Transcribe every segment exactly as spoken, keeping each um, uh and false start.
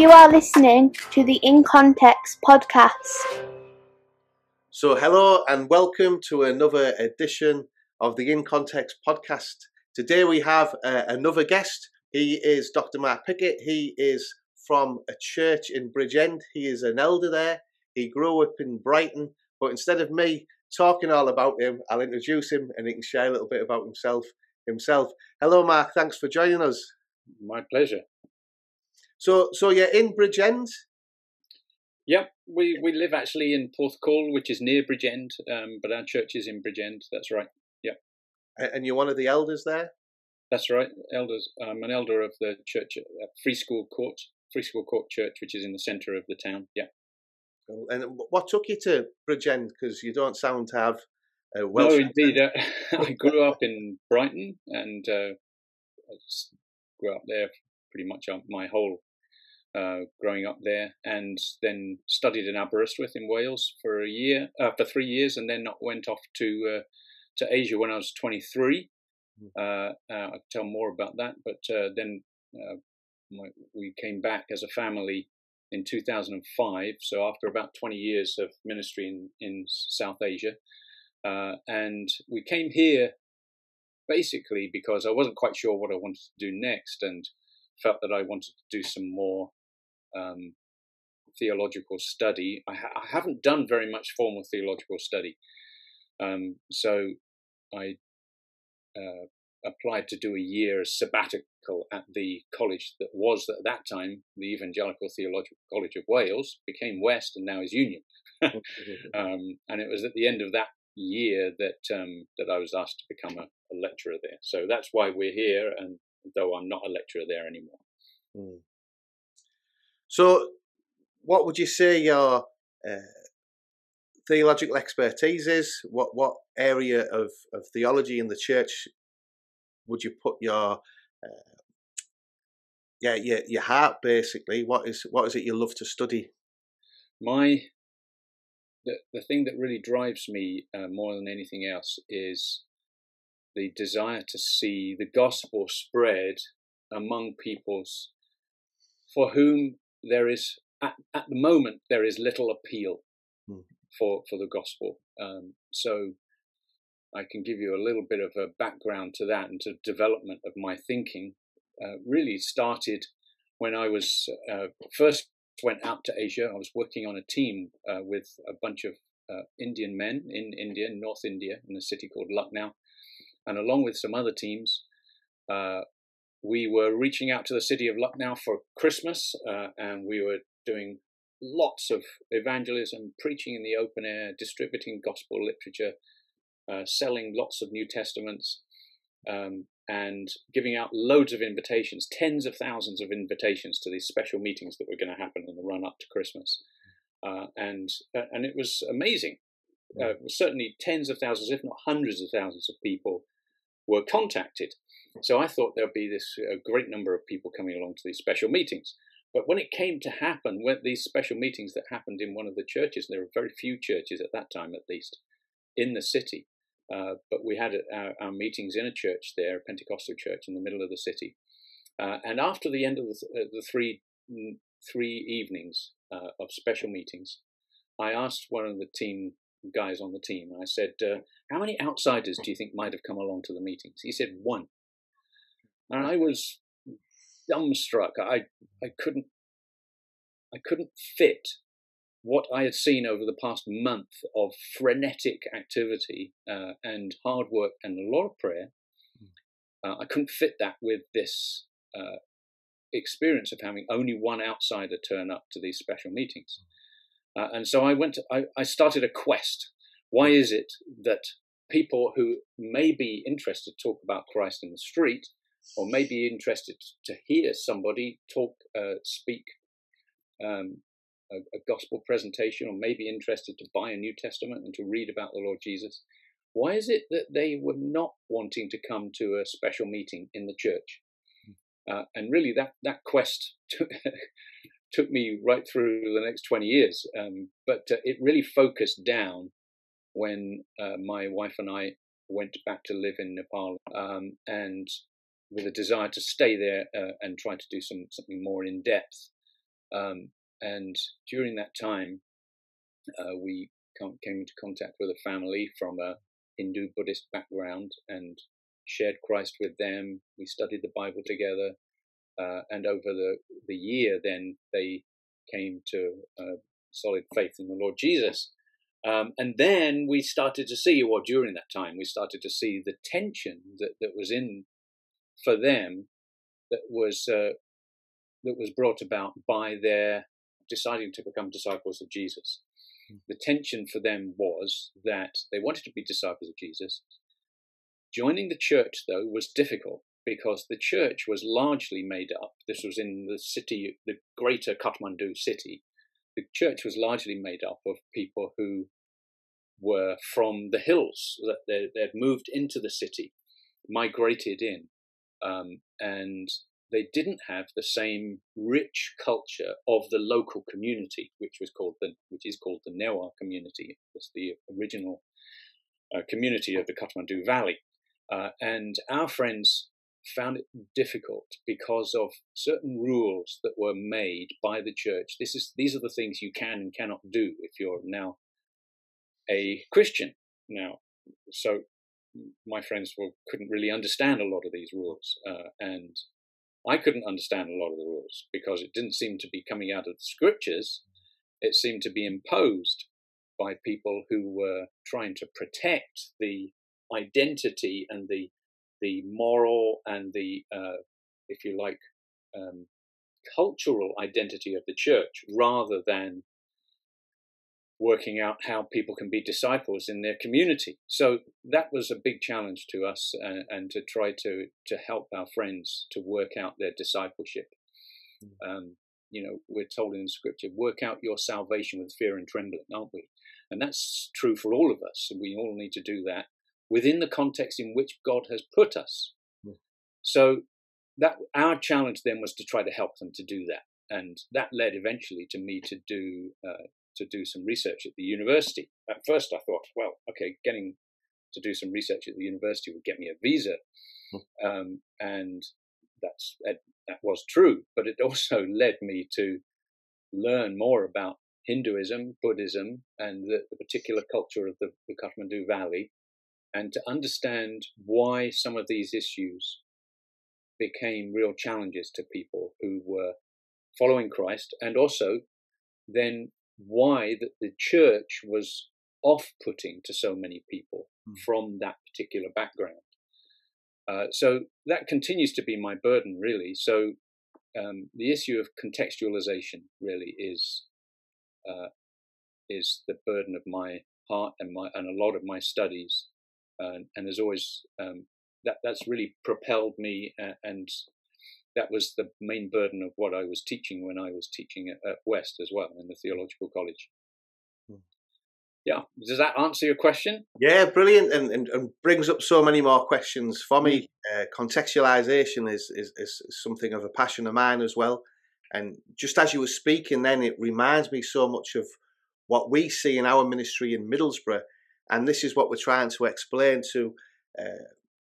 You are listening to the In Context podcast. So hello and welcome to another edition of the In Context podcast. Today we have uh, another guest. He is Doctor Mark Pickett. He is from a church in Bridgend. He is an elder there. He grew up in Brighton, but instead of me talking all about him, I'll introduce him and he can share a little bit about himself. Himself. Hello, Mark. Thanks for joining us. My pleasure. So, so you're in Bridgend? Yep, we, we live actually in Porthcawl, which is near Bridgend, um, but our church is in Bridgend. That's right. Yep. And you're one of the elders there? That's right. Elders. I'm an elder of the church at Free School Court, Free School Court Church, which is in the centre of the town. Yeah. And what took you to Bridgend? Because you don't sound to have a Welsh. No, indeed. Uh, I grew up in Brighton and uh, I grew up there pretty much my whole uh, growing up there, and then studied in Aberystwyth in Wales for a year, uh, for three years, and then went off to uh, to Asia when I was twenty-three. Uh, uh, I'll tell more about that, but uh, then uh, my, we came back as a family in two thousand five. So after about twenty years of ministry in, in South Asia, uh, and we came here basically because I wasn't quite sure what I wanted to do next, and felt that I wanted to do some more um, theological study. I, ha- I haven't done very much formal theological study, um, so I uh, applied to do a year sabbatical at the college that was at that time the Evangelical Theological College of Wales, became West and now is Union. um, and it was at the end of that year that um, that I was asked to become a, a lecturer there. So that's why we're here, and though I'm not a lecturer there anymore. Mm. So, what would you say your uh, theological expertise is? What what area of, of theology in the church would you put your uh, yeah your your heart basically? What is what is it you love to study? My the the thing that really drives me uh, more than anything else is the desire to see the gospel spread among peoples for whom there is, at, at the moment, there is little appeal hmm. for, for the gospel. Um, so I can give you a little bit of a background to that and to development of my thinking. Uh, really started when I was uh, first went out to Asia. I was working on a team uh, with a bunch of uh, Indian men in India, North India, in a city called Lucknow. And along with some other teams, uh, we were reaching out to the city of Lucknow for Christmas, uh, and we were doing lots of evangelism, preaching in the open air, distributing gospel literature, uh, selling lots of New Testaments, um, and giving out loads of invitations, tens of thousands of invitations to these special meetings that were going to happen in the run up to Christmas. Uh, and uh, and it was amazing. Uh, certainly tens of thousands, if not hundreds of thousands of people were contacted. So I thought there'd be this a great number of people coming along to these special meetings. But when it came to happen, when these special meetings that happened in one of the churches, there were very few churches at that time, at least, in the city. Uh, but we had our, our meetings in a church there, a Pentecostal church in the middle of the city. Uh, and after the end of the, uh, the three three evenings uh, of special meetings, I asked one of the team guys on the team, and I said, uh, how many outsiders do you think might have come along to the meetings? He said one. And I was dumbstruck. I I couldn't I couldn't fit what I had seen over the past month of frenetic activity uh, and hard work and a lot of prayer. Uh, I couldn't fit that with this uh, experience of having only one outsider turn up to these special meetings. Uh, and so I went. To, I, I started a quest. Why is it that people who may be interested to talk about Christ in the street, or may be interested to hear somebody talk, uh, speak um, a, a gospel presentation, or may be interested to buy a New Testament and to read about the Lord Jesus, why is it that they were not wanting to come to a special meeting in the church? Uh, and really, that that quest took, took me right through the next twenty years. Um, but uh, it really focused down when uh, my wife and I went back to live in Nepal, um, and with a desire to stay there uh, and try to do some something more in depth. Um, and during that time, uh, we came into contact with a family from a Hindu Buddhist background and shared Christ with them. We studied the Bible together, uh, and over the, the year, then they came to uh, solid faith in the Lord Jesus. Um, and then we started to see, or during that time, we started to see the tension that, that was in for them, that was uh, that was brought about by their deciding to become disciples of Jesus. Mm. The tension for them was that they wanted to be disciples of Jesus. Joining the church, though, was difficult because the church was largely made up. This was in the city, the greater Kathmandu city. The church was largely made up of people who were from the hills, that they, they'd moved into the city, migrated in, um, and they didn't have the same rich culture of the local community, which was called the, which is called the Newar community. It was the original uh, community of the Kathmandu Valley, uh, and our friends found it difficult because of certain rules that were made by the church. This is these are the things you can and cannot do if you're now a Christian. Now, so my friends well, couldn't really understand a lot of these rules, uh, and I couldn't understand a lot of the rules because it didn't seem to be coming out of the scriptures. It seemed to be imposed by people who were trying to protect the identity and the the moral and the, uh, if you like, um, cultural identity of the church, rather than working out how people can be disciples in their community. So that was a big challenge to us, uh, and to try to to help our friends to work out their discipleship. Mm. Um, you know, we're told in Scripture, work out your salvation with fear and trembling, aren't we? And that's true for all of us. And we all need to do that within the context in which God has put us. Mm. So that our challenge then was to try to help them to do that. And that led eventually to me to do uh, to do some research at the university. At first I thought, well, okay, getting to do some research at the university would get me a visa. Mm. Um, and that's that, that was true, but it also led me to learn more about Hinduism, Buddhism, and the, the particular culture of the, the Kathmandu Valley, and to understand why some of these issues became real challenges to people who were following Christ, and also then why that the church was off-putting to so many people mm. from that particular background. Uh, so that continues to be my burden, really. So um, the issue of contextualization really is uh, is the burden of my heart and my and a lot of my studies, uh, and there's always um, that that's really propelled me, uh, and that was the main burden of what I was teaching when I was teaching at, at West as well, in the theological college. Hmm. Yeah, does that answer your question? Yeah, brilliant, and, and, and brings up so many more questions for me. Uh, contextualization is, is is something of a passion of mine as well. And just as you were speaking then, it reminds me so much of what we see in our ministry in Middlesbrough. And this is what we're trying to explain to uh,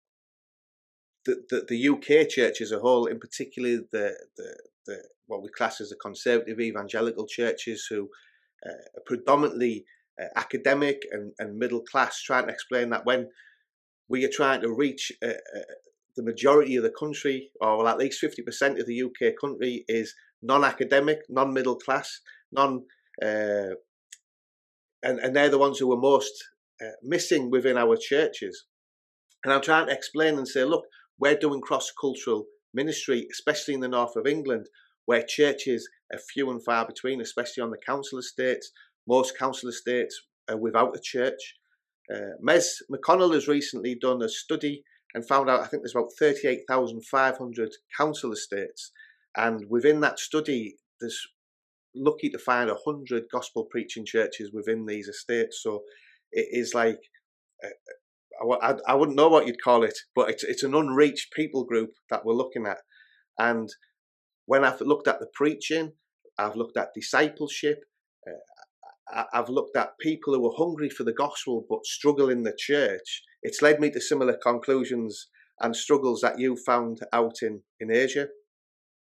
the, the, the U K church as a whole, in particular the, the, the what we class as the conservative evangelical churches, who uh, are predominantly uh, academic and, and middle class, trying to explain that when we are trying to reach uh, uh, the majority of the country, or well, at least fifty percent of the U K country is non-academic, non-middle class, non, uh, and, and they're the ones who are most uh, missing within our churches. And I'm trying to explain and say, look, we're doing cross-cultural ministry, especially in the north of England, where churches are few and far between, especially on the council estates. Most council estates are without a church. Uh, Mez McConnell has recently done a study and found out, I think there's about thirty-eight thousand five hundred council estates. And within that study, there's lucky to find one hundred gospel preaching churches within these estates. So it is like, uh, I, I wouldn't know what you'd call it, but it's, it's an unreached people group that we're looking at. And when I've looked at the preaching, I've looked at discipleship, uh, I've looked at people who are hungry for the gospel but struggle in the church, it's led me to similar conclusions and struggles that you found out in, in Asia.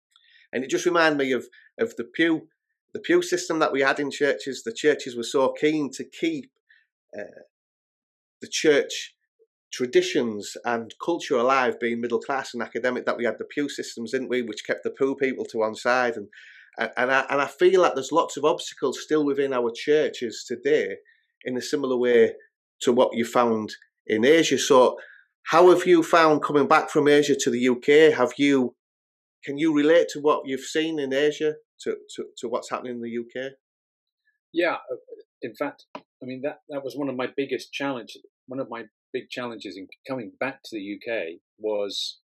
And it just reminded me of of the pew the pew system that we had in churches. The churches were so keen to keep uh, the church traditions and culture alive, being middle class and academic, that we had the pew systems, didn't we, which kept the poor people to one side. And and I, and I feel like there's lots of obstacles still within our churches today in a similar way to what you found in Asia. So how have you found coming back from Asia to the U K? Have you, can you relate to what you've seen in Asia to, to, to what's happening in the U K? Yeah, in fact, I mean, that, that was one of my biggest challenges. One of my big challenges in coming back to the U K was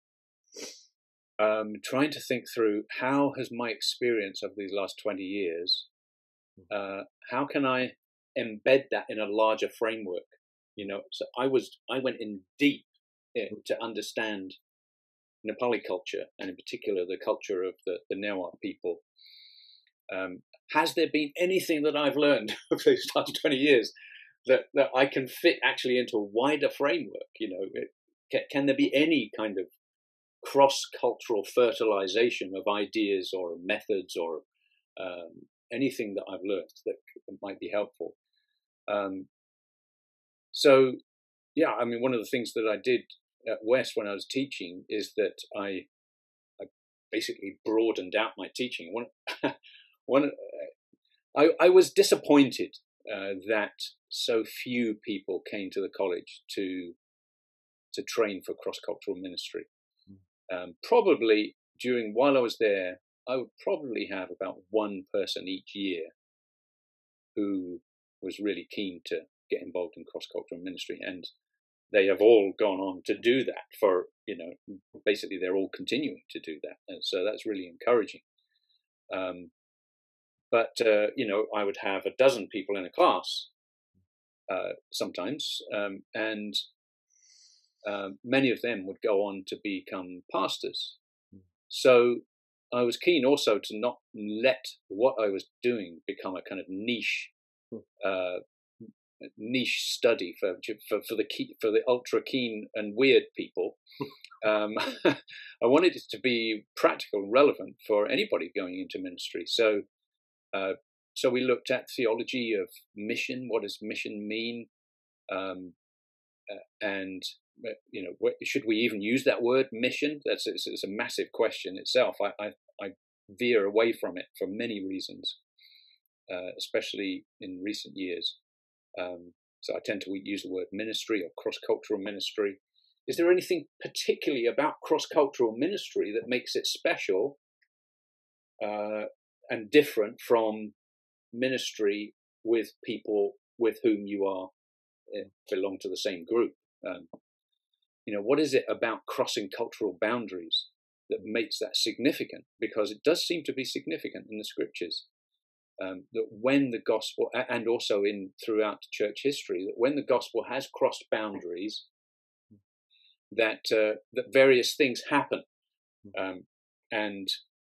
um, trying to think through, how has my experience of these last twenty years, uh, how can I embed that in a larger framework? You know, so I was, I went in deep in to understand Nepali culture, and in particular the culture of the, the Newar people. Um, has there been anything that I've learned over these last twenty years that, that I can fit actually into a wider framework? You know, it, can, can there be any kind of cross-cultural fertilization of ideas or methods or um, anything that I've learned that might be helpful? Um, so, yeah, I mean, one of the things that I did at West when I was teaching is that I, I basically broadened out my teaching. One, one, I, I was disappointed uh, that so few people came to the college to to train for cross-cultural ministry. Um, probably during, while I was there, I would probably have about one person each year who was really keen to get involved in cross-cultural ministry. And they have all gone on to do that for, you know, basically they're all continuing to do that. And so that's really encouraging. Um, but, uh, you know, I would have a dozen people in a class uh, sometimes, um, and Um, many of them would go on to become pastors. So I was keen also to not let what I was doing become a kind of niche, uh, niche study for for, for the key, for the ultra keen and weird people. um, I wanted it to be practical and relevant for anybody going into ministry. So, uh, so we looked at theology of mission. What does mission mean? Um, uh, and You know, should we even use that word mission? That's it's, it's a massive question itself. I, I, I veer away from it for many reasons, uh, especially in recent years. Um, so I tend to use the word ministry or cross-cultural ministry. Is there anything particularly about cross-cultural ministry that makes it special uh, and different from ministry with people with whom you are uh, belong to the same group? Um, You know, what is it about crossing cultural boundaries that makes that significant? Because it does seem to be significant in the scriptures, um, that when the gospel, and also in throughout church history, that when the gospel has crossed boundaries, that uh, that various things happen, um, and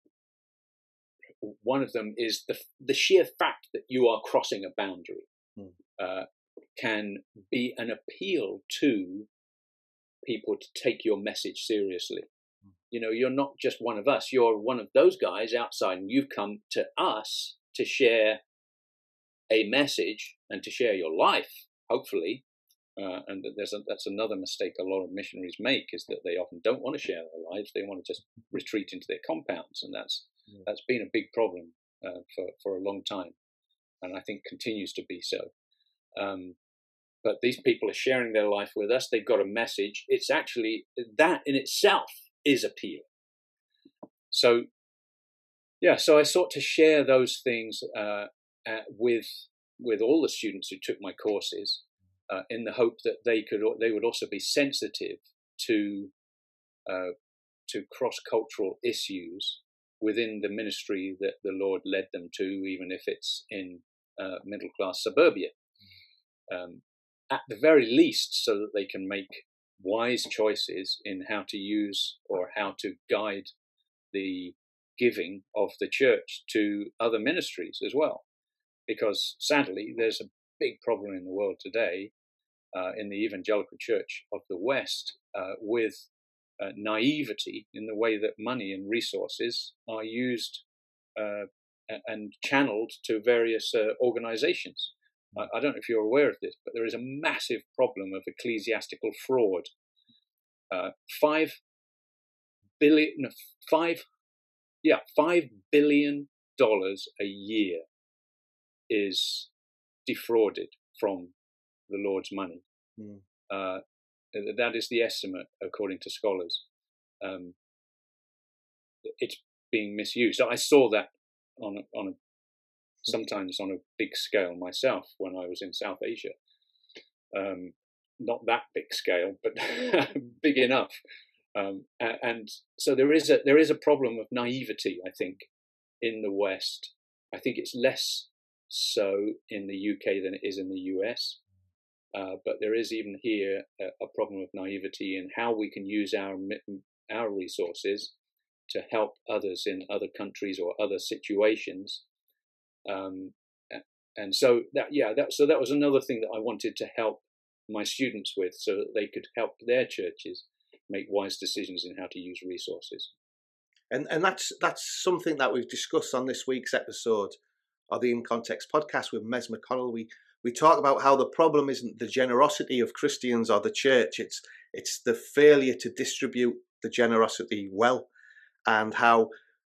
one of them is the the sheer fact that you are crossing a boundary uh, can be an appeal to people to take your message seriously. You know, you're not just one of us, you're one of those guys outside, and you've come to us to share a message and to share your life, hopefully. Uh, and there's a, that's another mistake a lot of missionaries make, is that they often don't want to share their lives. They want to just retreat into their compounds, and that's yeah. that's been a big problem uh, for, for a long time, and I think continues to be so. Um, But these people are sharing their life with us. They've got a message. It's actually, that in itself is appeal. So, yeah, so I sought to share those things uh, uh, with with all the students who took my courses uh, in the hope that they could they would also be sensitive to uh, to cross-cultural issues within the ministry that the Lord led them to, even if it's in uh, middle-class suburbia. Um, at the very least, so that they can make wise choices in how to use or how to guide the giving of the church to other ministries as well. Because sadly, there's a big problem in the world today, uh, in the evangelical church of the West, uh, with uh, naivety in the way that money and resources are used uh, and channeled to various uh, organizations. I, I don't know if you're aware of this, but there is a massive problem of ecclesiastical fraud. Uh, five billion, no, five, yeah, five billion dollars a year is defrauded from the Lord's money. Mm. Uh, that is the estimate, according to scholars. Um, it's being misused. So I saw that on a, on a, sometimes on a big scale myself when I was in South Asia. Um, not that big scale, but big enough. Um, and, and so there is a there is a problem of naivety, I think, in the West. I think it's less so in the U K than it is in the U S. Uh, but there is even here a, a problem of naivety in how we can use our our resources to help others in other countries or other situations. Um, and so that yeah, that so that was another thing that I wanted to help my students with, so that they could help their churches make wise decisions in how to use resources. And and that's that's something that we've discussed on this week's episode of the In Context podcast with Mez McConnell. We we talk about how the problem isn't the generosity of Christians or the church; it's it's the failure to distribute the generosity well, and how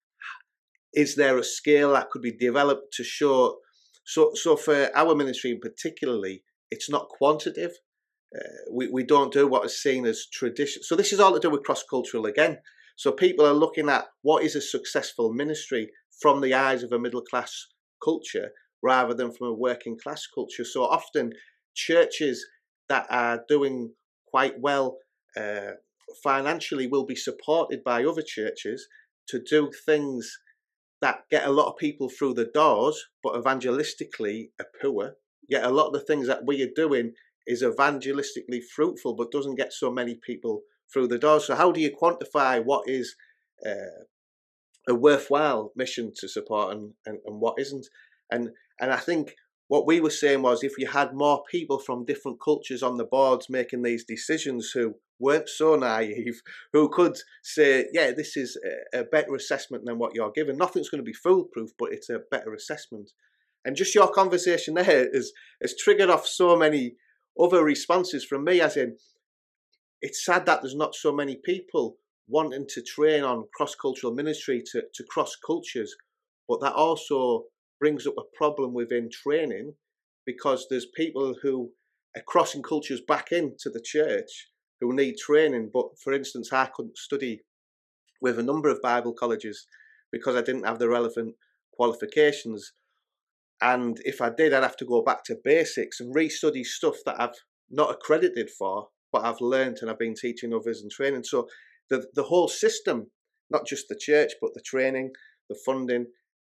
is there a scale that could be developed to show. So so for our ministry in particularly, it's not quantitative. Uh, we, we don't do what is seen as tradition. So this is all to do with cross-cultural again. So people are looking at what is a successful ministry from the eyes of a middle-class culture rather than from a working-class culture. So often churches that are doing quite well uh, financially will be supported by other churches to do things that get a lot of people through the doors, but evangelistically are poor. Yet a lot of the things that we are doing is evangelistically fruitful, but doesn't get so many people through the door. So how do you quantify what is uh, a worthwhile mission to support and, and, and what isn't? And and I think what we were saying was, if you had more people from different cultures on the boards making these decisions who weren't so naive, who could say, yeah, this is a, a better assessment than what you're given. Nothing's going to be foolproof, but it's a better assessment. And just your conversation there has, has triggered off so many other responses from me, as in, it's sad that there's not so many people wanting to train on cross-cultural ministry to, to cross cultures, but that also brings up a problem within training, because there's people who are crossing cultures back into the church who need training. But for instance, I couldn't study with a number of Bible colleges because I didn't have the relevant qualifications. And if I did, I'd have to go back to basics and restudy stuff that I've not accredited for, but I've learned and I've been teaching others and training. So the the whole system, not just the church, but the training, the funding,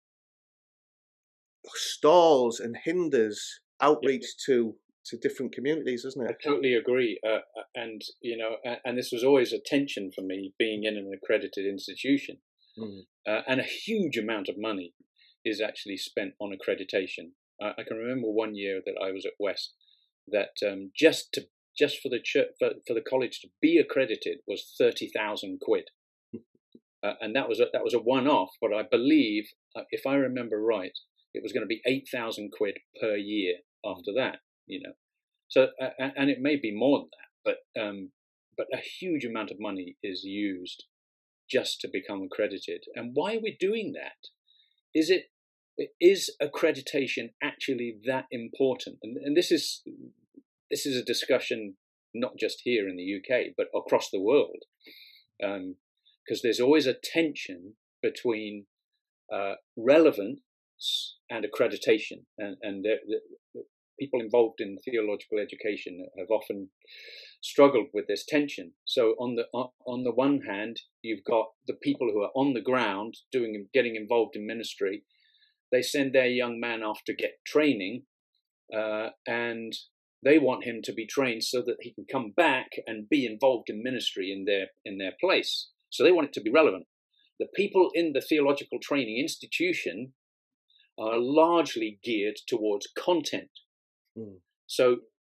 stalls and hinders outreach to to different communities, isn't it? I totally agree. Uh, and, you know, and, and this was always a tension for me, being in an accredited institution. Mm. Uh, and a huge amount of money is actually spent on accreditation. Uh, I can remember one year that I was at West that um, just to just for the church, for, for the college to be accredited was thirty thousand quid, uh, and that was a, that was a one-off. But I believe, uh, if I remember right, it was going to be eight thousand quid per year after that. You know, so uh, and it may be more than that, but um, but a huge amount of money is used just to become accredited. And why are we doing that? Is it Is accreditation actually that important? And, and this is this is a discussion not just here in the U K, but across the world, because um, there's always a tension between uh, relevance and accreditation, and, and the, the, the people involved in theological education have often struggled with this tension. So on the on the one hand, you've got the people who are on the ground doing getting involved in ministry. They send their young man off to get training, uh, and they want him to be trained so that he can come back and be involved in ministry in their in their place. So they want it to be relevant. The people in the theological training institution are largely geared towards content. Mm. So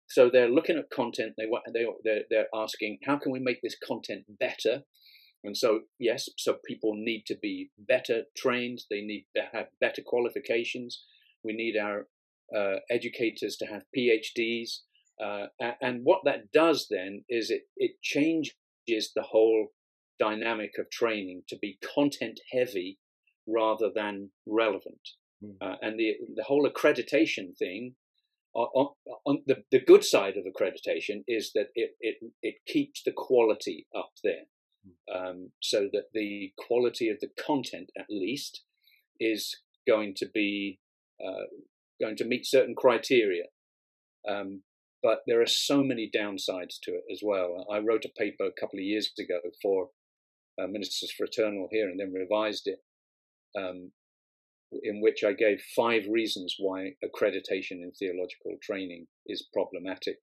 so they're looking at content. They want they they're, they're asking, how can we make this content better? And so yes, so people need to be better trained. They need to have better qualifications. We need our uh, educators to have PhDs. Uh, and what that does then is it it changes the whole dynamic of training to be content heavy rather than relevant. Mm. Uh, and the the whole accreditation thing, on, on the, the good side of accreditation is that it, it, it keeps the quality up there. Mm. Um, so that the quality of the content, at least, is going to be uh, going to meet certain criteria. Um, but there are so many downsides to it as well. I wrote a paper a couple of years ago for uh, Ministers Fraternal here and then revised it, um, in which I gave five reasons why accreditation in theological training is problematic.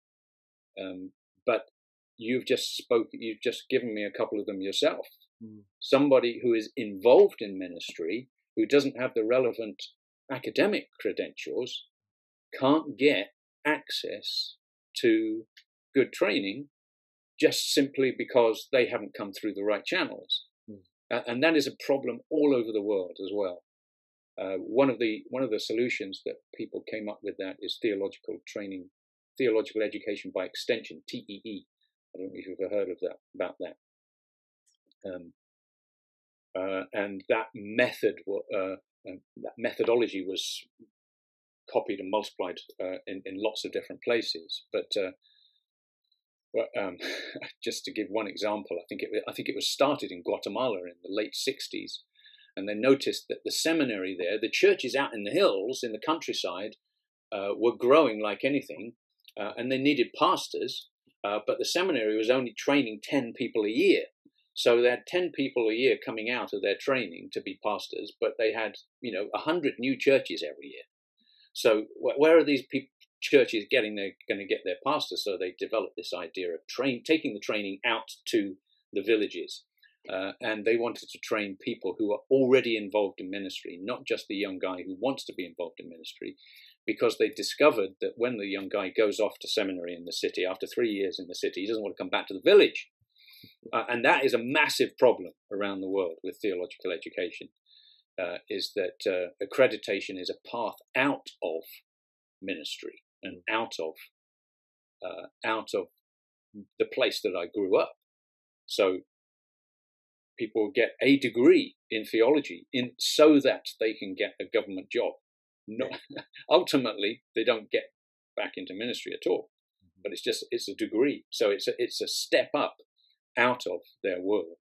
Um, but you've just spoke, you've just given me a couple of them yourself. Mm. Somebody who is involved in ministry, who doesn't have the relevant academic credentials, can't get access to good training just simply because they haven't come through the right channels. Mm. Uh, and that is a problem all over the world as well. Uh, one of the one of the solutions that people came up with that is theological training, theological education by extension, T E E. I don't know if you've ever heard of that about that. Um, uh, and that method, uh, that methodology was copied and multiplied uh, in in lots of different places. But uh, well, um, just to give one example, I think it I think it was started in Guatemala in the late sixties. And they noticed that the seminary there, the churches out in the hills, in the countryside, uh, were growing like anything, uh, and they needed pastors, uh, but the seminary was only training ten people a year. So they had ten people a year coming out of their training to be pastors, but they had, you know, one hundred new churches every year. So wh- where are these pe- churches getting their, going to get their pastors? So they developed this idea of train, taking the training out to the villages. Uh, and they wanted to train people who are already involved in ministry, not just the young guy who wants to be involved in ministry, because they discovered that when the young guy goes off to seminary in the city, after three years in the city, he doesn't want to come back to the village. Uh, and that is a massive problem around the world with theological education, uh, is that uh, accreditation is a path out of ministry and out of, uh, out of the place that I grew up. So people get a degree in theology in so that they can get a government job. No, ultimately, they don't get back into ministry at all. But it's just it's a degree, so it's a, it's a step up out of their world,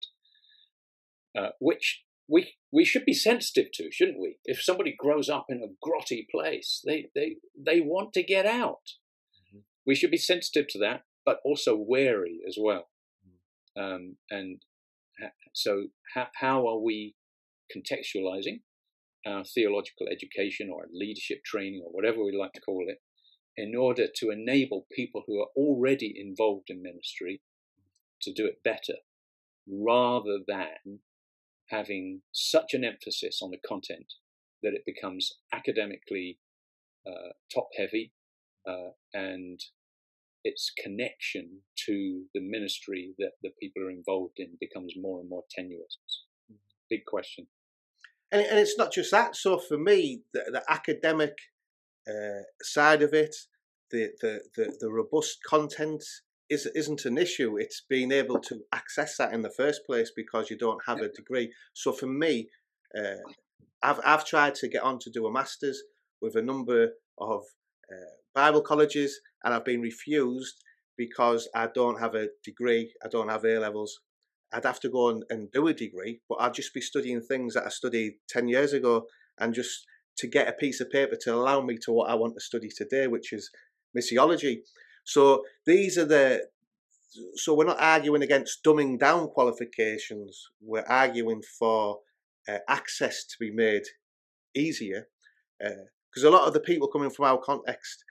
uh, which we we should be sensitive to, shouldn't we? If somebody grows up in a grotty place, they they they want to get out. Mm-hmm. We should be sensitive to that, but also wary as well. Mm-hmm. Um, and So how, how are we contextualizing our theological education or leadership training or whatever we like to call it in order to enable people who are already involved in ministry to do it better, rather than having such an emphasis on the content that it becomes academically uh, top-heavy uh, and its connection to the ministry that the people are involved in becomes more and more tenuous. Big question. And, and it's not just that. So for me, the, the academic uh, side of it, the, the, the, the robust content is, isn't an issue. It's being able to access that in the first place because you don't have a degree. So for me, uh, I've, I've tried to get on to do a master's with a number of uh, Bible colleges, and I've been refused because I don't have a degree, I don't have A levels. I'd have to go and, and do a degree, but I'd just be studying things that I studied ten years ago, and just to get a piece of paper to allow me to what I want to study today, which is missiology. So these are the, so we're not arguing against dumbing down qualifications, we're arguing for uh, access to be made easier, because uh, a lot of the people coming from our context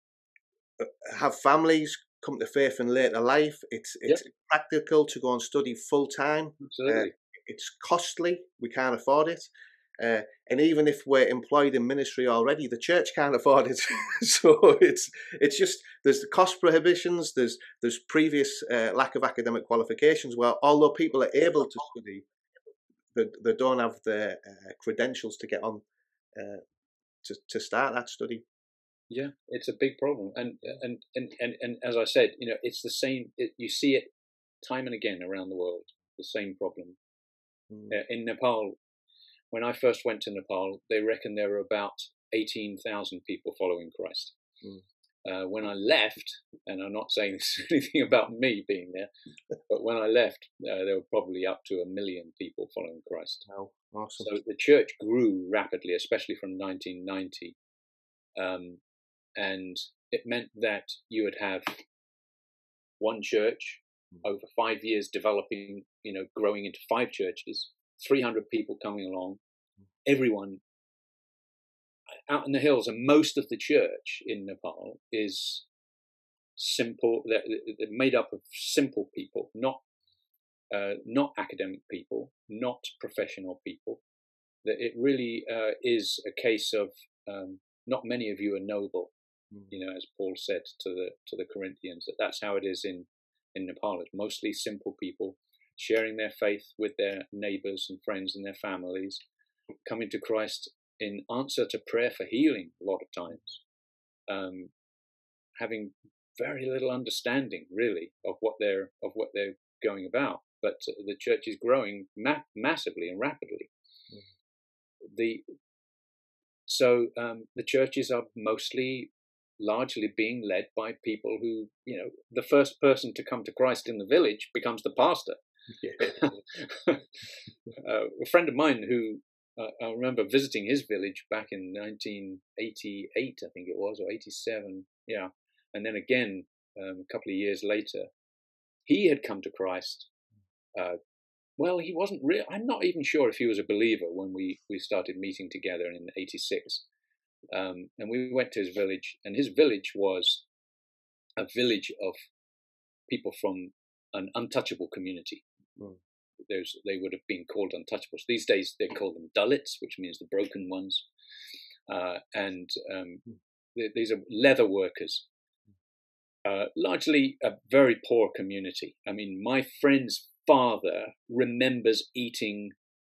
have families, come to faith in later life. It's it's yep. practical to go and study full time. Absolutely. Uh, it's costly. We can't afford it. Uh, and even if we're employed in ministry already, the church can't afford it. So it's it's just there's the cost prohibitions. There's there's previous uh, lack of academic qualifications. Well, although people are able to study, they, they don't have the uh, credentials to get on uh, to to start that study. Yeah, it's a big problem, and and and and, and as I said, you know, it's the same. It, you see it time and again around the world. The same problem. Mm. Uh, in Nepal. When I first went to Nepal, they reckon there were about eighteen thousand people following Christ. Mm. Uh, when I left, and I'm not saying this is anything about me being there, but when I left, uh, there were probably up to a million people following Christ. Oh, awesome. So the church grew rapidly, especially from nineteen ninety. Um, and it meant that you would have one church mm. over five years developing, you know, growing into five churches. three hundred people coming along, everyone out in the hills, and most of the church in Nepal is simple. They're made up of simple people, not uh, not academic people, not professional people. That it really uh, is a case of um, not many of you are noble, mm. you know, as Paul said to the to the Corinthians. That that's how it is in in Nepal. It's mostly simple people, sharing their faith with their neighbors and friends and their families, coming to Christ in answer to prayer for healing a lot of times, um, having very little understanding really of what they're of what they're going about. But the church is growing ma- massively and rapidly. Mm. The so um, the churches are mostly largely being led by people who, you know, the first person to come to Christ in the village becomes the pastor. Yeah. uh, a friend of mine who uh, I remember visiting his village back in nineteen eighty-eight, I think it was, or eighty-seven, yeah, and then again um, a couple of years later, he had come to Christ. Uh, well, he wasn't real. I'm not even sure if he was a believer when we we started meeting together in eighty-six, um, and we went to his village, and his village was a village of people from an untouchable community. Mm. Those they would have been called untouchables. These days they call them Dalits, which means the broken ones. Uh, and um, th- these are leather workers, uh, largely a very poor community. I mean, my friend's father remembers eating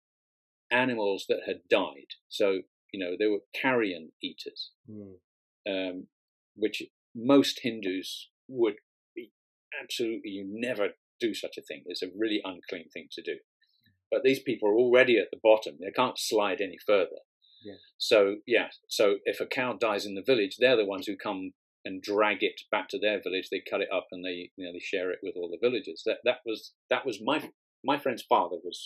animals that had died. So, you know, they were carrion eaters, mm. um, which most Hindus would be absolutely, you never do such a thing. It's a really unclean thing to do. But these people are already at the bottom. They can't slide any further. Yeah. So, yeah. So if a cow dies in the village, they're the ones who come and drag it back to their village. They cut it up and they, you know, they share it with all the villagers. That that was that was my my friend's father was.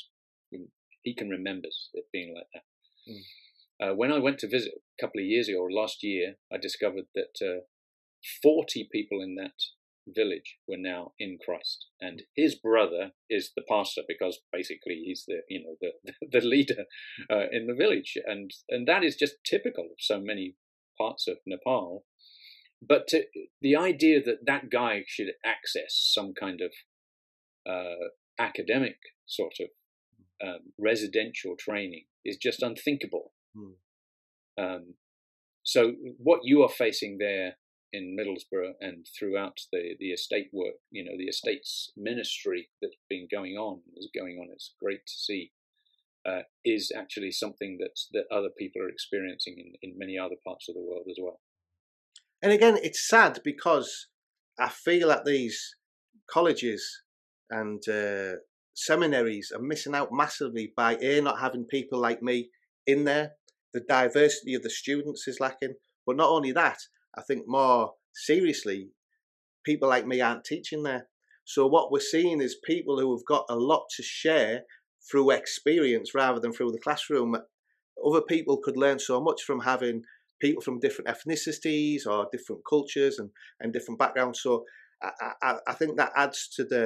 He can remember it being like that. Mm. Uh, when I went to visit a couple of years ago, or last year, I discovered that uh, forty people in that village were now in Christ, and his brother is the pastor, because basically he's the you know the the leader uh, in the village, and and that is just typical of so many parts of Nepal. But to, the idea that that guy should access some kind of uh, academic sort of um, residential training is just unthinkable. Hmm. Um, so what you are facing there in Middlesbrough and throughout the, the estate work, you know, the estates ministry that's been going on, is going on, it's great to see, uh, is actually something that's, that other people are experiencing in, in many other parts of the world as well. And again, it's sad because I feel that these colleges and uh, seminaries are missing out massively by A, not having people like me in there. The diversity of the students is lacking. But not only that, I think more seriously, people like me aren't teaching there. So what we're seeing is people who have got a lot to share through experience rather than through the classroom. Other people could learn so much from having people from different ethnicities or different cultures and, and different backgrounds. So I, I, I think that adds to the,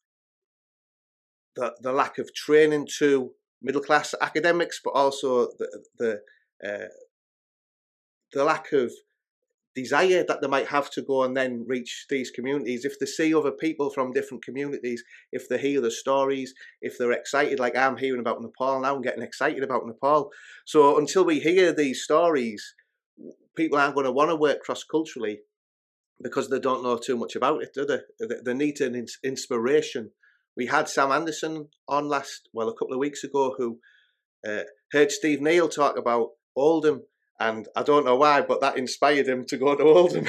the the lack of training to middle class academics, but also the the uh, the lack of desire that they might have to go and then reach these communities. If they see other people from different communities, if they hear the stories, if they're excited, like I'm hearing about Nepal now, I'm getting excited about Nepal. So until we hear these stories, people aren't going to want to work cross-culturally because they don't know too much about it, do they? They need an inspiration. We had Sam Anderson on last, well, a couple of weeks ago, who uh, heard Steve Neal talk about Oldham, and I don't know why, but that inspired him to go to Oldham.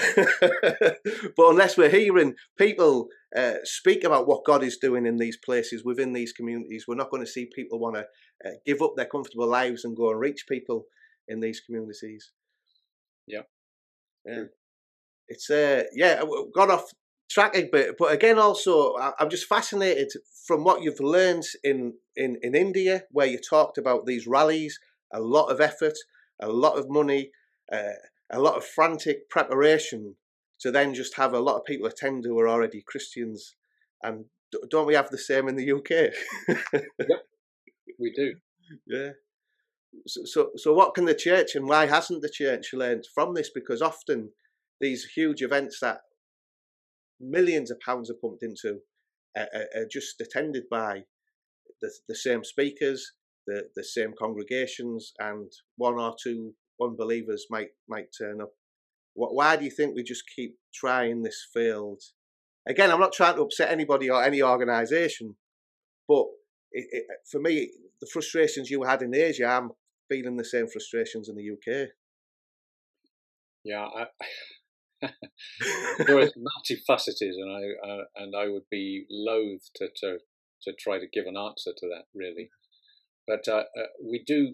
But unless we're hearing people uh, speak about what God is doing in these places, within these communities, we're not going to see people want to uh, give up their comfortable lives and go and reach people in these communities. Yeah. Yeah. It's, uh, yeah, got off track a bit, but again, also, I'm just fascinated from what you've learned in, in, in India, where you talked about these rallies, a lot of effort, a lot of money, uh, a lot of frantic preparation to then just have a lot of people attend who are already Christians. And don't we have the same in the U K? Yep, we do. Yeah. So, so, so what can the church, and why hasn't the church learned from this? Because often these huge events that millions of pounds are pumped into are, are, are just attended by the, the same speakers, the, the same congregations, and one or two unbelievers might might turn up. What, why do you think we just keep trying this field? Again, I'm not trying to upset anybody or any organisation, but it, it, for me, the frustrations you had in Asia, I'm feeling the same frustrations in the U K. Yeah, I, well, it's multifaceted, and I uh, and I would be loath to, to to try to give an answer to that, really. But uh, uh, we do,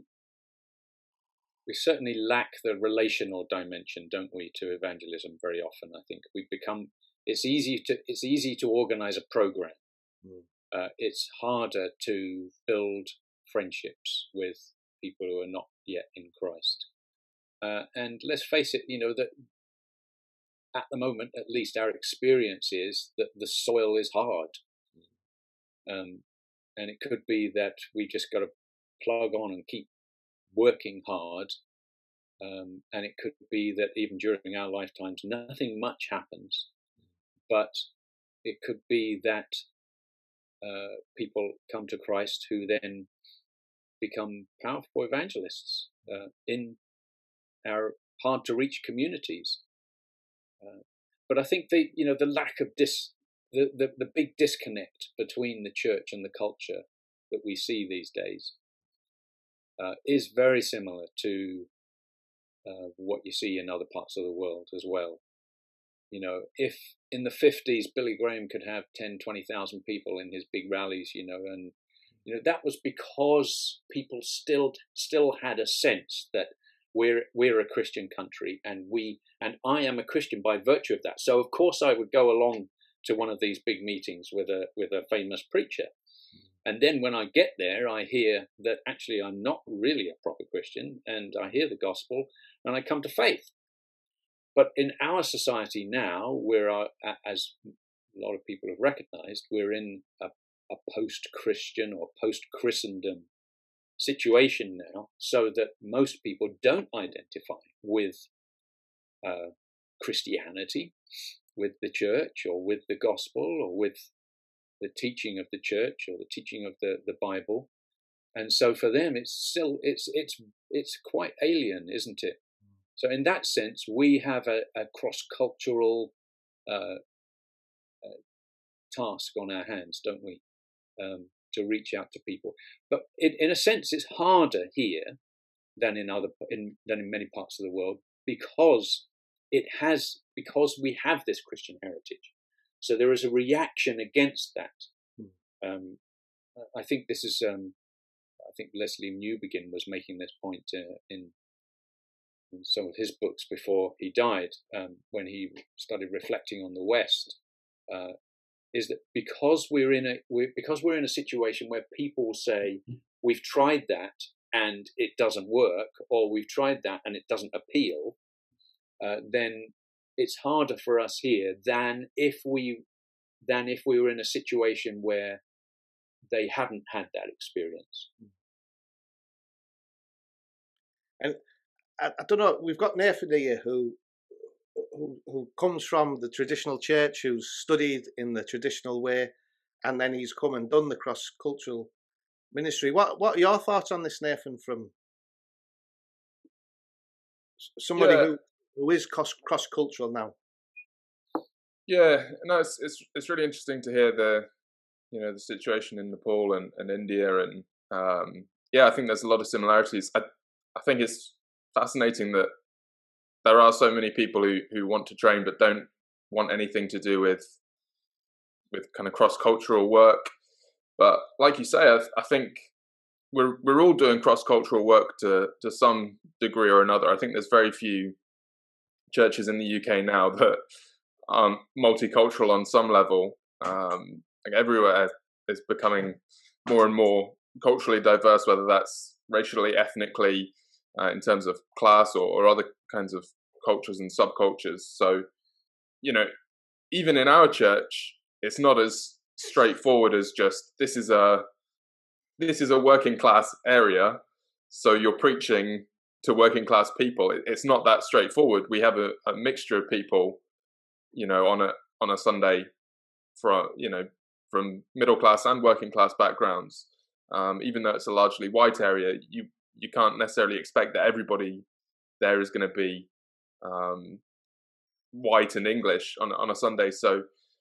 we certainly lack the relational dimension, don't we, to evangelism very often. I think we become, it's easy to it's easy to organize a program. Mm. Uh, it's harder to build friendships with people who are not yet in Christ. Uh, and let's face it, you know, that at the moment, at least, our experience is that the soil is hard. Um, and it could be that we just got to plug on and keep working hard. Um, and it could be that even during our lifetimes, nothing much happens. But it could be that uh, people come to Christ who then become powerful evangelists uh, in our hard-to-reach communities. Uh, but I think the you know the lack of dis the, the the big disconnect between the church and the culture that we see these days uh, is very similar to uh, what you see in other parts of the world as well. You know, if in the fifties Billy Graham could have ten, twenty thousand people in his big rallies, you know, and you know that was because people still still had a sense that We're we're a Christian country, and we and I am a Christian by virtue of that. So of course I would go along to one of these big meetings with a with a famous preacher, and then when I get there, I hear that actually I'm not really a proper Christian, and I hear the gospel, and I come to faith. But in our society now, we're uh, as a lot of people have recognised, we're in a, a post-Christian or post-Christendom situation now, so that most people don't identify with uh, Christianity, with the church, or with the gospel, or with the teaching of the church, or the teaching of the, the Bible, and so for them, it's still it's it's it's quite alien, isn't it? So in that sense, we have a, a cross-cultural uh, uh, task on our hands, don't we? Um, to reach out to people, but in, in a sense, it's harder here than in other in than in many parts of the world because it has because we have this Christian heritage. So there is a reaction against that. Hmm. Um, I think this is. Um, I think Leslie Newbegin was making this point uh, in, in some of his books before he died, um, when he started reflecting on the West. Uh, is that because we're in a we're, because we're in a situation where people say we've tried that and it doesn't work, or we've tried that and it doesn't appeal, uh, then it's harder for us here than if we than if we were in a situation where they hadn't had that experience. And I, I don't know. We've got Nathan here who who, who comes from the traditional church, who's studied in the traditional way, and then he's come and done the cross-cultural ministry. What what are your thoughts on this, Nathan, from somebody Yeah. who, who is cross cross-cultural now? Yeah, no, it's it's it's really interesting to hear the you know the situation in Nepal and, and India, and um, yeah, I think there's a lot of similarities. I I think it's fascinating that there are so many people who, who want to train but don't want anything to do with with kind of cross-cultural work. But like you say, I, I think we're we're all doing cross-cultural work to to some degree or another. I think there's very few churches in the U K now that are multicultural on some level. Um, like everywhere is becoming more and more culturally diverse, whether that's racially, ethnically, uh, in terms of class, or, or other kinds of cultures and subcultures. So, you know, even in our church, it's not as straightforward as just this is a this is a working class area, so you're preaching to working class people. It's not that straightforward. We have a, a mixture of people, you know, on a on a Sunday, from you know from middle class and working class backgrounds. Um, even though it's a largely white area, you you can't necessarily expect that everybody there is going to be um, white and English on on a Sunday. So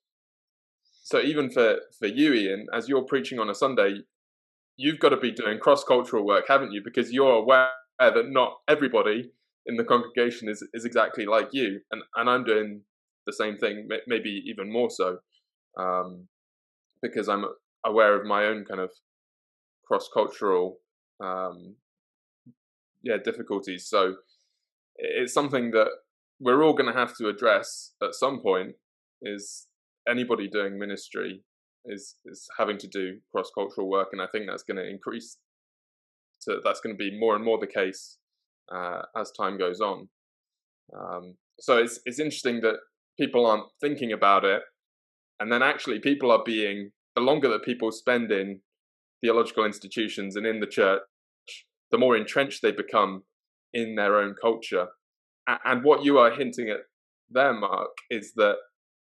so even for for you, Ian, as you're preaching on a Sunday, you've got to be doing cross-cultural work, haven't you? Because you're aware that not everybody in the congregation is is exactly like you, and and I'm doing the same thing, maybe even more so, um, because I'm aware of my own kind of cross-cultural um, yeah difficulties. So it's something that we're all going to have to address at some point. Is anybody doing ministry is is having to do cross-cultural work, and I think that's going to increase. So that's going to be more and more the case uh, as time goes on. Um, so it's it's interesting that people aren't thinking about it, and then actually people are being, the longer that people spend in theological institutions and in the church, the more entrenched they become in their own culture. And what you are hinting at there, Mark, is that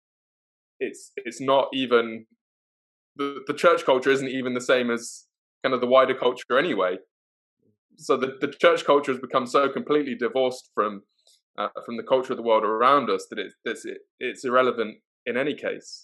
it's it's not even the, the church culture isn't even the same as kind of the wider culture anyway. So the, the church culture has become so completely divorced from uh, from the culture of the world around us that it's it's, it's irrelevant in any case.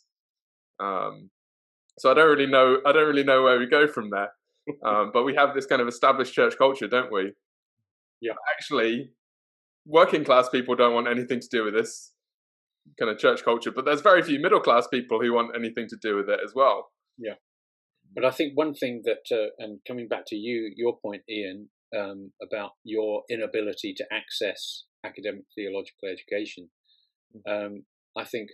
Um, so I don't really know I don't really know where we go from there. Um, but we have this kind of established church culture, don't we? Yeah. Actually, working class people don't want anything to do with this kind of church culture, but there's very few middle class people who want anything to do with it as well. Yeah. But I think one thing that, uh, and coming back to you, your point, Ian, um, about your inability to access academic theological education, um, I think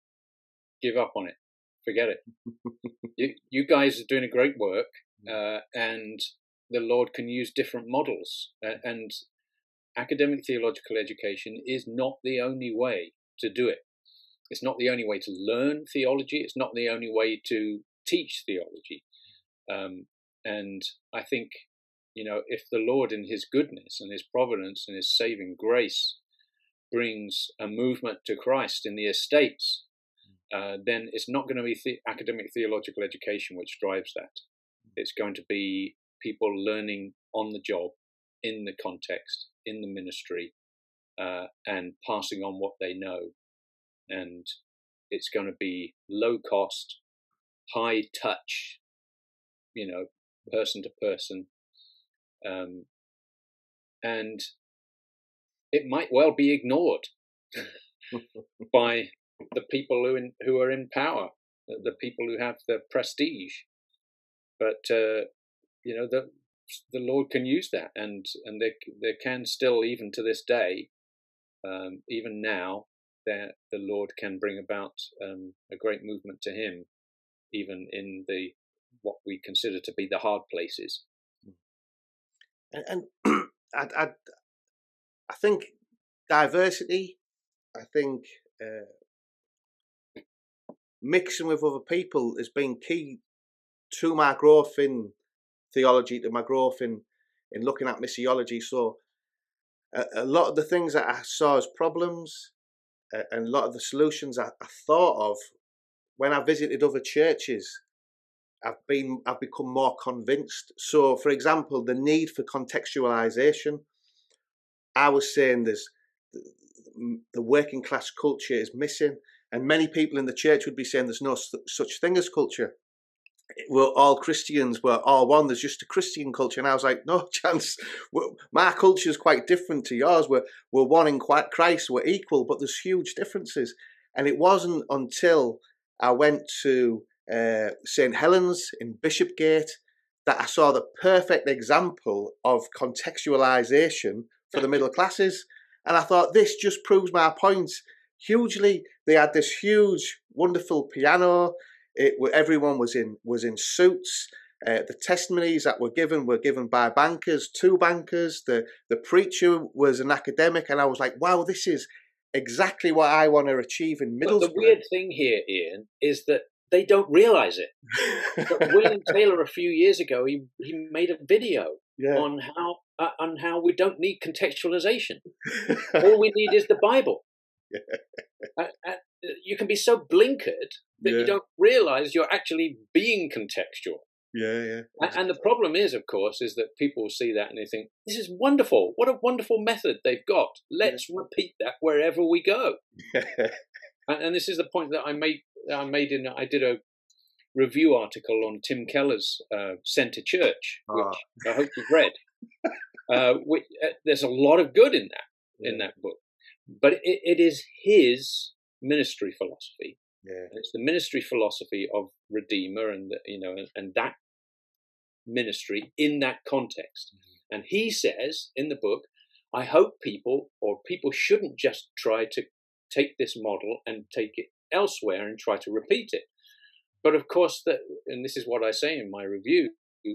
give up on it. Forget it. you, you guys are doing a great work, uh, and the Lord can use different models. Uh, and academic theological education is not the only way to do it. It's not the only way to learn theology. It's not the only way to teach theology. Um, and I think, you know, if the Lord in his goodness and his providence and his saving grace brings a movement to Christ in the estates, uh, then it's not going to be the- academic theological education which drives that. It's going to be people learning on the job, in the context, in the ministry, uh, and passing on what they know. And it's going to be low cost, high touch, you know, person to person. Um, and it might well be ignored by the people who, in, who are in power, the, the people who have the prestige. But, uh, you know, the, the Lord can use that. And, and there, there can still, even to this day, um, even now, that the Lord can bring about um, a great movement to him, even in the what we consider to be the hard places. And, and I, I, I think diversity, I think uh, mixing with other people has been key to my growth in theology, to my growth in, in looking at missiology. So a, a lot of the things that I saw as problems uh, and a lot of the solutions I, I thought of when I visited other churches, I've been I've become more convinced. So, for example, the need for contextualization. I was saying there's the, the working class culture is missing, and many people in the church would be saying there's no such thing as culture. We're all Christians, we're all one, there's just a Christian culture. And I was like, no chance, we're, my culture is quite different to yours, we're, we're one in Christ, we're equal, but there's huge differences. And it wasn't until I went to uh, Saint Helens in Bishopgate that I saw the perfect example of contextualization for the middle classes. And I thought, this just proves my point hugely. They had this huge, wonderful piano. It, everyone was in was in suits. Uh, the testimonies that were given were given by bankers, two bankers. The the preacher was an academic, and I was like, wow, this is exactly what I want to achieve in Middlesbrough. But the weird thing here, Ian, is that they don't realise it. But William Taylor, a few years ago, he he made a video yeah. on how uh, on how we don't need contextualization. All we need is the Bible. Yeah. Uh, uh, you can be so blinkered that yeah. you don't realise you're actually being contextual. Yeah, yeah. And, and the problem is, of course, is that people see that and they think, this is wonderful. What a wonderful method they've got. Let's yeah. repeat that wherever we go. and, and this is the point that I made. I made in. I did a review article on Tim Keller's uh, Centre Church, which oh. I hope you've read. uh, which, uh, there's a lot of good in that yeah. in that book, but it, it is his ministry philosophy. Yeah. It's the ministry philosophy of Redeemer, and the, you know, and, and that ministry in that context. Mm-hmm. And he says in the book, I hope people, or people shouldn't just try to take this model and take it elsewhere and try to repeat it. But of course, that, and this is what I say in my review,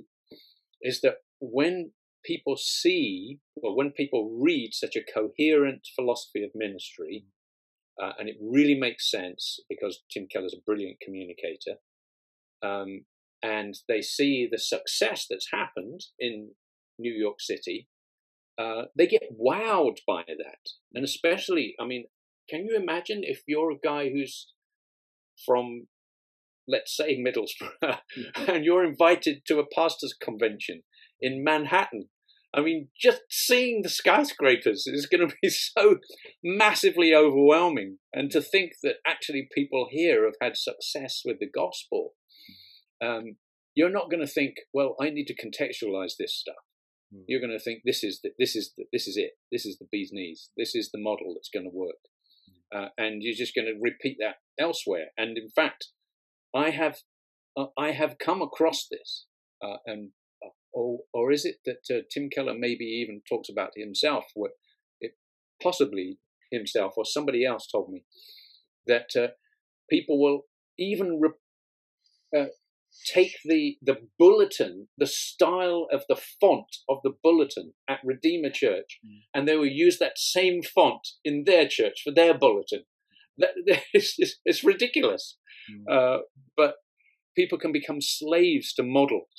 is that when people see, or when people read such a coherent philosophy of ministry, Uh, and it really makes sense because Tim Keller's a brilliant communicator, um, and they see the success that's happened in New York City, uh, they get wowed by that. And especially, I mean, can you imagine if you're a guy who's from, let's say, Middlesbrough, and you're invited to a pastors' convention in Manhattan? I mean, just seeing the skyscrapers is going to be so massively overwhelming. And to think that actually people here have had success with the gospel, um, you're not going to think, well, I need to contextualize this stuff. Mm. You're going to think this is the, this is the, this is it. This is the bee's knees. This is the model that's going to work. Mm. Uh, and you're just going to repeat that elsewhere. And in fact, I have uh, I have come across this, uh, and. Or, or is it that uh, Tim Keller maybe even talks about himself, what it, possibly himself or somebody else told me, that uh, people will even re- uh, take the the bulletin, the style of the font of the bulletin at Redeemer Church, mm. and they will use that same font in their church for their bulletin. That, it's, it's, it's ridiculous. Mm. Uh, but people can become slaves to models.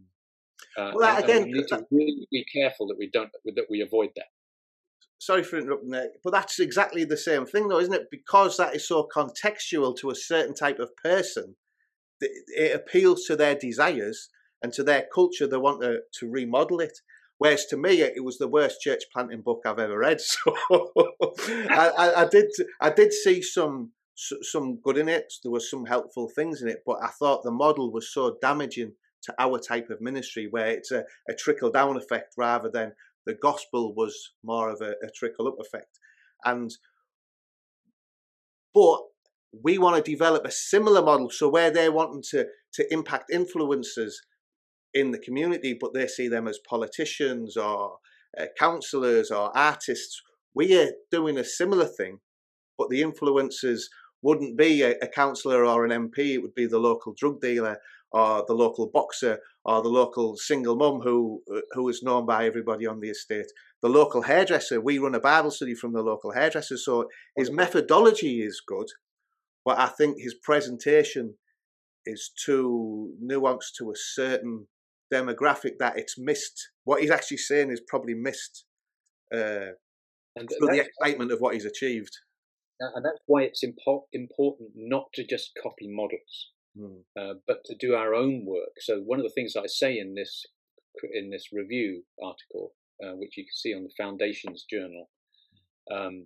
Uh, well, and, again, and we need to really be careful that we don't that we avoid that. Sorry for interrupting there, but that's exactly the same thing, though, isn't it? Because that is so contextual to a certain type of person, it appeals to their desires and to their culture. They want to, to remodel it. Whereas to me, it was the worst church planting book I've ever read. So I, I, I did I did see some some good in it. There were some helpful things in it, but I thought the model was so damaging to our type of ministry, where it's a, a trickle-down effect rather than the gospel was more of a, a trickle-up effect. And but we want to develop a similar model, so where they're wanting to, to impact influencers in the community, but they see them as politicians or uh, counsellors or artists, we are doing a similar thing, but the influencers wouldn't be a, a counsellor or an M P, it would be the local drug dealer, or the local boxer, or the local single mum who who is known by everybody on the estate. The local hairdresser, we run a Bible study from the local hairdresser, so his methodology is good, but I think his presentation is too nuanced to a certain demographic that it's missed. What he's actually saying is probably missed uh, and through the excitement of what he's achieved. and that's why it's impo- important not to just copy models, mm. uh, but to do our own work. So one of the things I say in this in this review article, uh, which you can see on the Foundation's journal, um,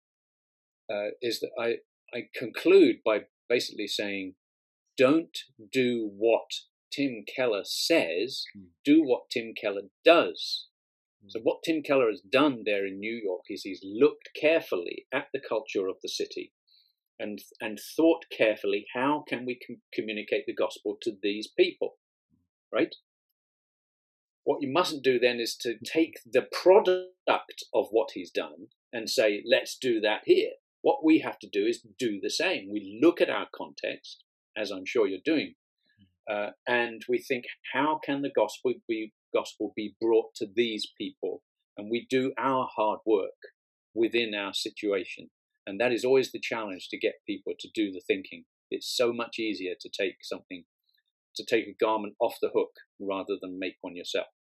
uh, is that I, I conclude by basically saying, don't do what Tim Keller says, mm. do what Tim Keller does. Mm. So what Tim Keller has done there in New York is he's looked carefully at the culture of the city and, and thought carefully, how can we com- communicate the gospel to these people, right? What you mustn't do then is to take the product of what he's done and say, let's do that here. What we have to do is do the same. We look at our context, as I'm sure you're doing, uh, and we think, how can the gospel be, gospel be brought to these people? And we do our hard work within our situation. And that is always the challenge, to get people to do the thinking. It's so much easier to take something, to take a garment off the hook rather than make one yourself.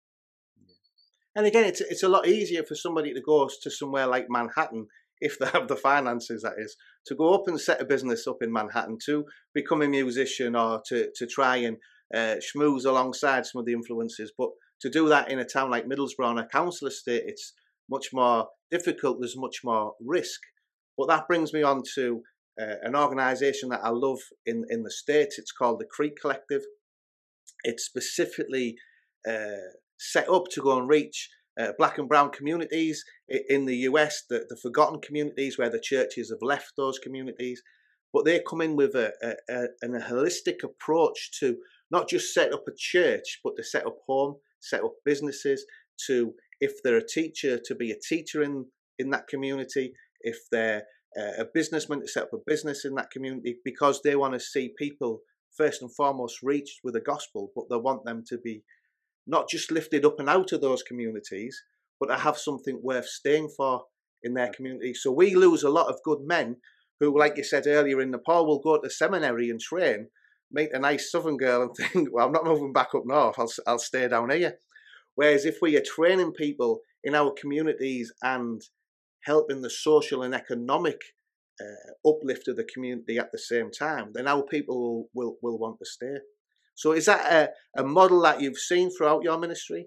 And again, it's it's a lot easier for somebody to go to somewhere like Manhattan, if they have the finances, that is, to go up and set a business up in Manhattan, to become a musician, or to, to try and uh, schmooze alongside some of the influences. But to do that in a town like Middlesbrough, on a council estate, it's much more difficult. There's much more risk. But that brings me on to uh, an organisation that I love in, in the States. It's called the Creek Collective. It's specifically uh, set up to go and reach uh, black and brown communities in the U S, the, the forgotten communities where the churches have left those communities. But they come in with a, a, a, a holistic approach to not just set up a church, but to set up home, set up businesses, to, if they're a teacher, to be a teacher in, in that community, if they're uh, a businessman, to set up a business in that community, because they want to see people first and foremost reached with the gospel, but they want them to be not just lifted up and out of those communities, but to have something worth staying for in their community. So we lose a lot of good men who, like you said earlier in Nepal, will go to seminary and train, meet a nice southern girl and think, well, I'm not moving back up north, I'll, I'll stay down here. Whereas if we are training people in our communities and helping the social and economic uh, uplift of the community at the same time, then our people will, will, will want to stay. So is that a, a model that you've seen throughout your ministry?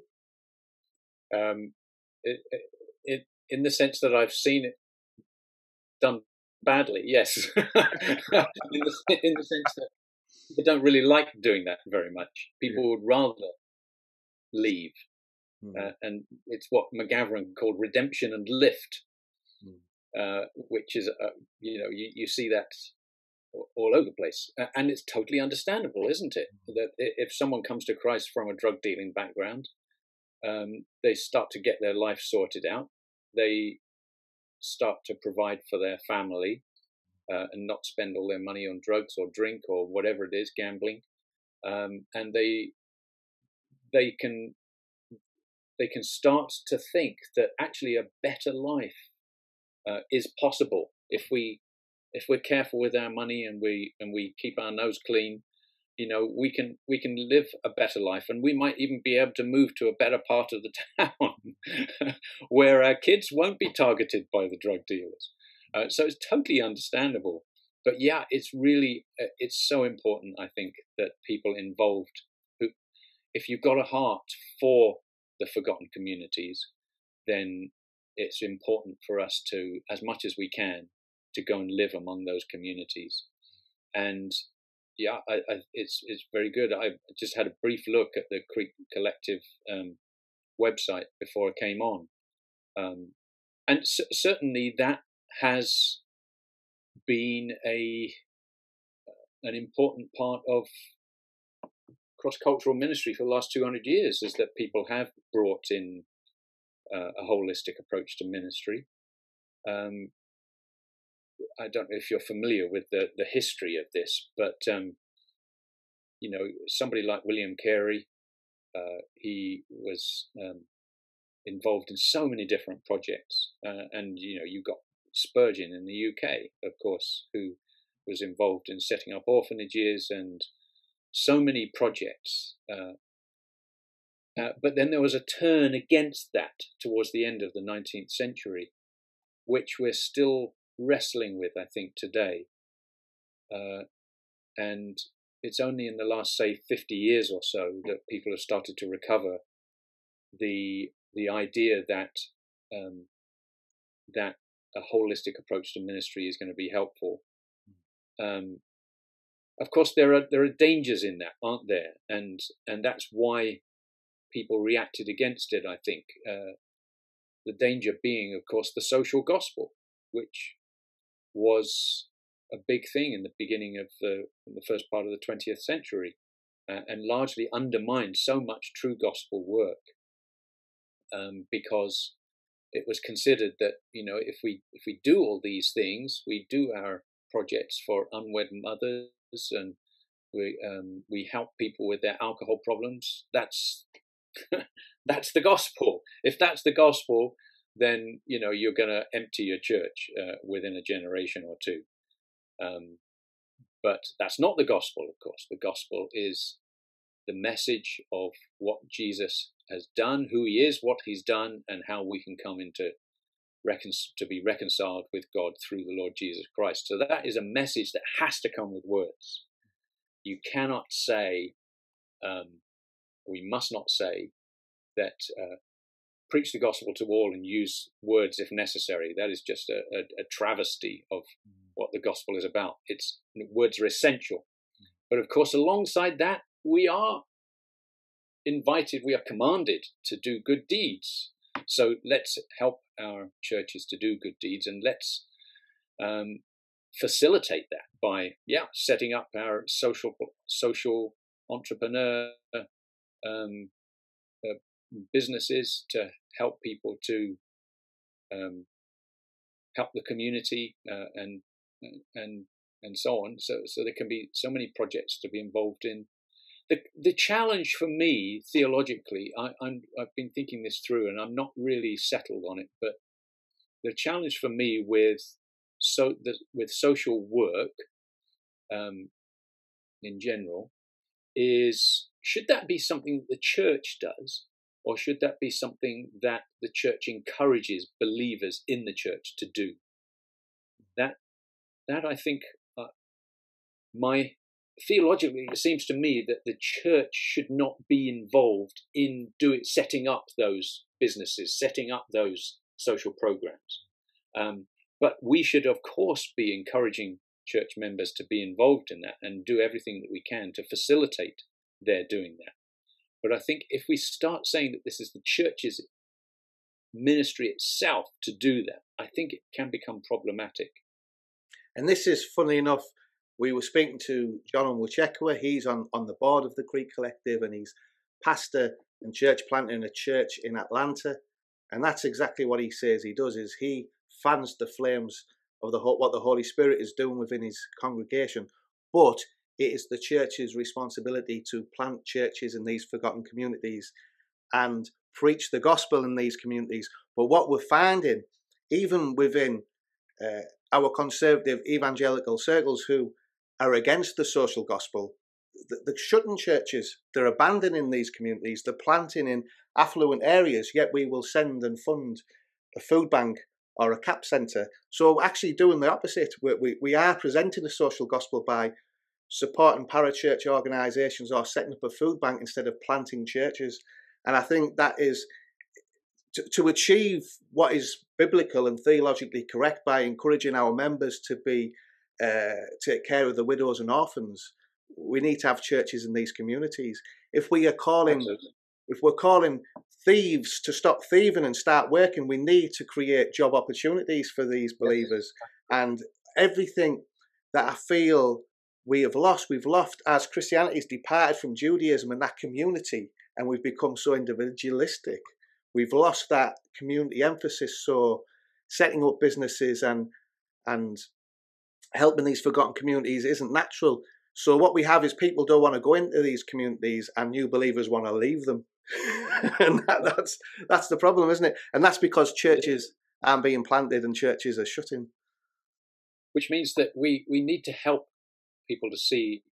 Um, it, it, in the sense that I've seen it done badly, yes. in, the, in the sense that people don't really like doing that very much. People yeah. would rather leave. Mm. Uh, and it's what McGavran called redemption and lift, mm. uh, which is, uh, you know, you, you see that all over the place, and it's totally understandable, isn't it? That if someone comes to Christ from a drug dealing background, um, they start to get their life sorted out. They start to provide for their family uh, and not spend all their money on drugs or drink or whatever it is, gambling. Um, and they they can they can start to think that actually a better life uh, is possible if we. If we're careful with our money and we and we keep our nose clean, you know, we can we can live a better life, and we might even be able to move to a better part of the town where our kids won't be targeted by the drug dealers. Uh, so it's totally understandable. But yeah, it's really uh, it's so important, I think, that people involved, who, if you've got a heart for the forgotten communities, then it's important for us to, as much as we can, to go and live among those communities. And yeah, I, I, it's it's very good. I just had a brief look at the Creek Collective um, website before I came on. Um, and c- certainly that has been a an important part of cross-cultural ministry for the last two hundred years, is that people have brought in uh, a holistic approach to ministry. Um, I don't know if you're familiar with the, the history of this, but, um, you know, somebody like William Carey, uh, he was um, involved in so many different projects. Uh, and, you know, you've got Spurgeon in the U K, of course, who was involved in setting up orphanages and so many projects. Uh, uh, but then there was a turn against that towards the end of the nineteenth century, which we're still wrestling with, I think, today. Uh, and it's only in the last, say, fifty years or so that people have started to recover the the idea that um, that a holistic approach to ministry is going to be helpful. Um, of course, there are there are dangers in that, aren't there? And and that's why people reacted against it, I think. Uh, the danger being, of course, the social gospel, which was a big thing in the beginning of the, in the first part of the twentieth century, uh, and largely undermined so much true gospel work, um, because it was considered that, you know, if we if we do all these things, we do our projects for unwed mothers, and we um, we help people with their alcohol problems. That's that's the gospel. If that's the gospel, then, you know, you're going to empty your church uh, within a generation or two. Um, but that's not the gospel, of course. The gospel is the message of what Jesus has done, who he is, what he's done, and how we can come into recon- to be reconciled with God through the Lord Jesus Christ. So that is a message that has to come with words. You cannot say, um, we must not say that uh, preach the gospel to all and use words if necessary. That is just a, a, a travesty of what the gospel is about. It's words are essential. But of course, alongside that, we are invited, we are commanded to do good deeds. So let's help our churches to do good deeds, and let's um, facilitate that by, yeah, setting up our social social entrepreneur um, uh, businesses to help people to um, help the community uh, and and and so on. So so there can be so many projects to be involved in. The the challenge for me theologically, I, I'm I've been thinking this through, and I'm not really settled on it. But the challenge for me with so the, with social work um, in general is, should that be something that the church does, or should that be something that the church encourages believers in the church to do? That that I think uh, my theologically, it seems to me that the church should not be involved in do it, setting up those businesses, setting up those social programs. Um, but we should, of course, be encouraging church members to be involved in that and do everything that we can to facilitate their doing that. But I think if we start saying that this is the church's ministry itself to do that, I think it can become problematic. And this is, funny enough, we were speaking to John Onwuchekwa. He's on, on the board of the Creek Collective, and he's pastor and church planter in a church in Atlanta. And that's exactly what he says he does, is he fans the flames of the what the Holy Spirit is doing within his congregation. But it is the church's responsibility to plant churches in these forgotten communities and preach the gospel in these communities. But what we're finding, even within uh, our conservative evangelical circles who are against the social gospel, they're shutting churches, they're abandoning these communities, they're planting in affluent areas, yet we will send and fund a food bank or a CAP centre. So actually doing the opposite. We, we, we are presenting the social gospel by supporting parachurch organisations or setting up a food bank instead of planting churches. And I think that is to, to achieve what is biblical and theologically correct by encouraging our members to be uh, take care of the widows and orphans. We need to have churches in these communities. If we are calling, Absolutely. if we're calling thieves to stop thieving and start working, we need to create job opportunities for these believers. Yes. And everything that I feel we have lost, we've lost as Christianity has departed from Judaism and that community, and we've become so individualistic. We've lost that community emphasis. So setting up businesses and and helping these forgotten communities isn't natural. So what we have is people don't want to go into these communities and new believers want to leave them. And that, that's that's the problem, isn't it? And that's because churches aren't being planted and churches are shutting. Which means that we, we need to help people to see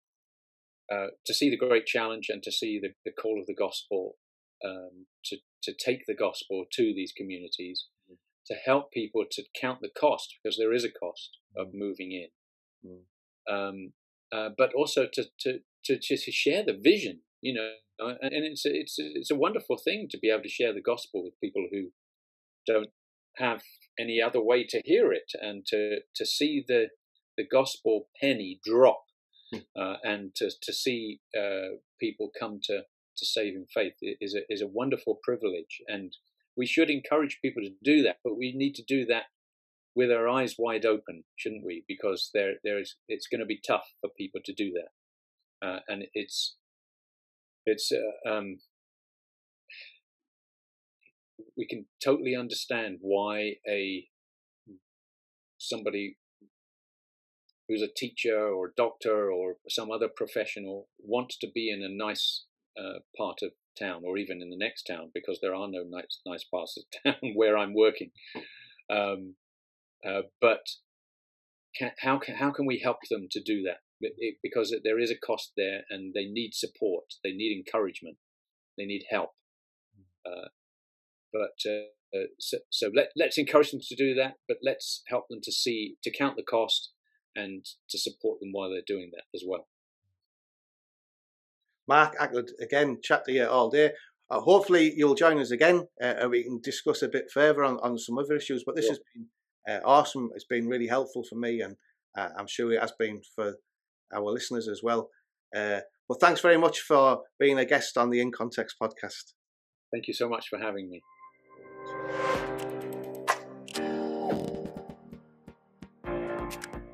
uh, to see the great challenge and to see the, the call of the gospel, um, to, to take the gospel to these communities. to help people to count the cost, because there is a cost of moving in, mm. um, uh, but also to, to to to share the vision, you know, and it's a, it's a, it's a wonderful thing to be able to share the gospel with people who don't have any other way to hear it, and to to see the the gospel penny drop, mm. uh, and to to see uh, people come to to saving faith is a is a wonderful privilege, and we should encourage people to do that, but we need to do that with our eyes wide open, shouldn't we? Because there, there is, it's going to be tough for people to do that, uh, and it's, it's, uh, um, we can totally understand why a somebody who's a teacher or a doctor or some other professional wants to be in a nice uh, part of town, or even in the next town, because there are no nice nice parts of town where I'm working. Um, uh, but can, how can how can we help them to do that? It, because there is a cost there, and they need support, they need encouragement, they need help. Uh, but uh, uh, so, so let let's encourage them to do that. But let's help them to see, to count the cost, and to support them while they're doing that as well. Mark, I could again chat to you all day. Uh, hopefully you'll join us again uh, and we can discuss a bit further on, on some other issues. But this sure. has been uh, awesome. It's been really helpful for me, and uh, I'm sure it has been for our listeners as well. Uh, well, thanks very much for being a guest on the In Context podcast. Thank you so much for having me.